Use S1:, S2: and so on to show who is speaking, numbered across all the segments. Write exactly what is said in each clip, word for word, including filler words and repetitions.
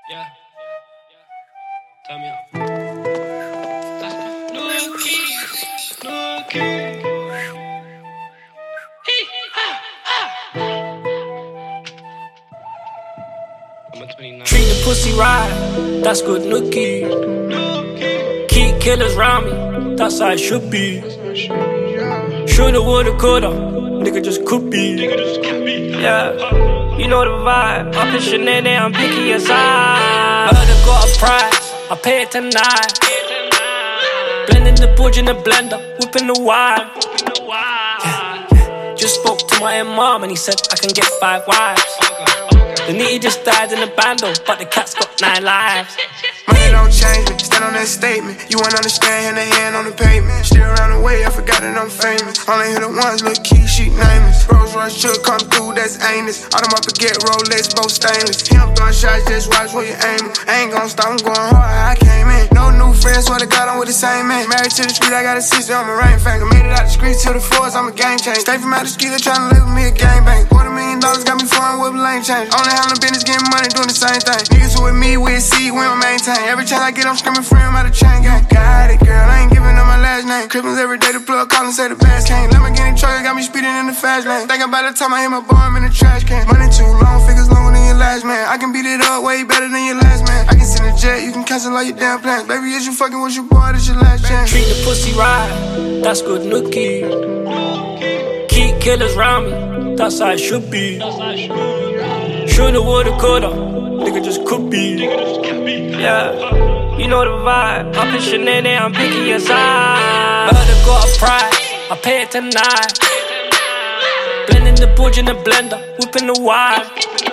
S1: Yeah. Turn me up. No keys, no keys. Hey, ha, ha. I'm a twenty-nine.
S2: Treat the pussy right, that's good nookie. Keep killers round me, that's how it should be. Shoulda, woulda, coulda, nigga just could be. Yeah, you know the vibe. Up in Chanel, I'm picky as I. Heard I got a price, I pay it tonight. Blending the budge in the blender, whipping the wine. Yeah. Just spoke to my mom and he said I can get five wives. The nitty just died in the bando, but the cat's got nine lives.
S3: Money don't change me, stand on that statement. You won't understand, hand to hand on the pavement. Still around the way, I forgot that I'm famous. Only hit it once, look key, she nameless. Rolls Royce should come through, that's aimless. All them I forget, Rolex, both stainless. Him throwing shots, just watch where you aiming. I ain't gon' stop, I'm going hard, I came in. No new friends, swear to God, I'm with the same man. Married to the street, I got a sister, I'm a rain finger. Made it out the streets to the fours, I'm a game changer. Stay from out the street, they tryna live with me a gang bang. Quarter million dollars got me foreign with a lane change. Only handling business, getting money, doing the same thing. Niggas who with me, we see, we don't maintain. Every chance I get, I'm screaming free, I'm out of chain gang. Got it, girl, I ain't giving up my last name. Christmas every day, the plug call and say the best came. Let me get in truck, got me speeding in the fast lane. Think about the time I hit my bar, I'm in the trash can. Money too long, figures longer than your last man. I can beat it up way better than your last man. I can send a jet, you can cancel all your damn plans. Baby, is you fucking with your boy, this your last chance.
S2: Treat the pussy right, that's good nookie. Keep killers round me, that's how it should be. Shoulda, woulda, coulda, nigga just could be. Yeah, you know the vibe. Up in Chanel, I'm picky as I. Heard I got a price, I pay it tonight. Blending the budge in the blender, whipping the wine.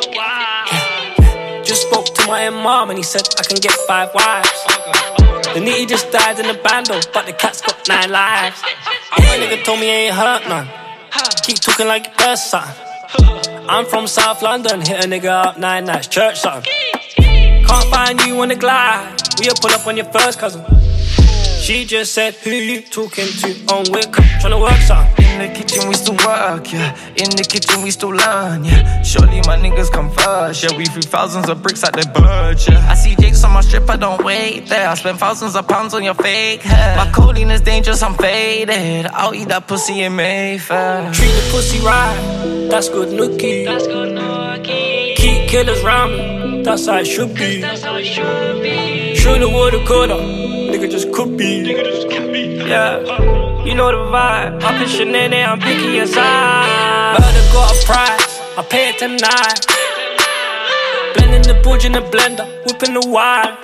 S2: Yeah. Just spoke to my mom and he said I can get five wives. The nitty just died in the bando, but the cat's got nine lives. My nigga told me I ain't hurt none. Keep talking like you burst something. I'm from South London, hit a nigga up nine nights, church something. Can't find you on the glide, we'll pull up on your first cousin. She just said, who you talking to? On Wick, tryna work something.
S4: In the kitchen we still work, yeah. In the kitchen we still learn, yeah. Surely my niggas come first, yeah. We threw thousands of bricks at the bird, yeah. I see jakes on my strip, I don't wait there. I spend thousands of pounds on your fake hair. My codeine is dangerous, I'm faded. I'll eat that pussy in Mayfair.
S2: Treat the pussy right, that's good nookie.
S1: That's good nookie.
S2: Keep killers round me, that's how it should be.
S1: That's how it should be.
S2: Shoulda, woulda, coulda, nigga just could be. Yeah, you know the vibe. Up in Chanel, I'm picky as I. Heard I got a price, I pay it tonight. Blending the budge in the blender, whipping the wine.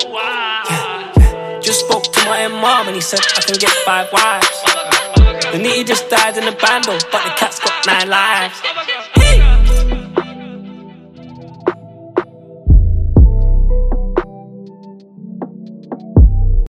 S2: Yeah. Just spoke to my mom and he said I can get five wives. The nitty just died in the bando, but the cat's got nine lives.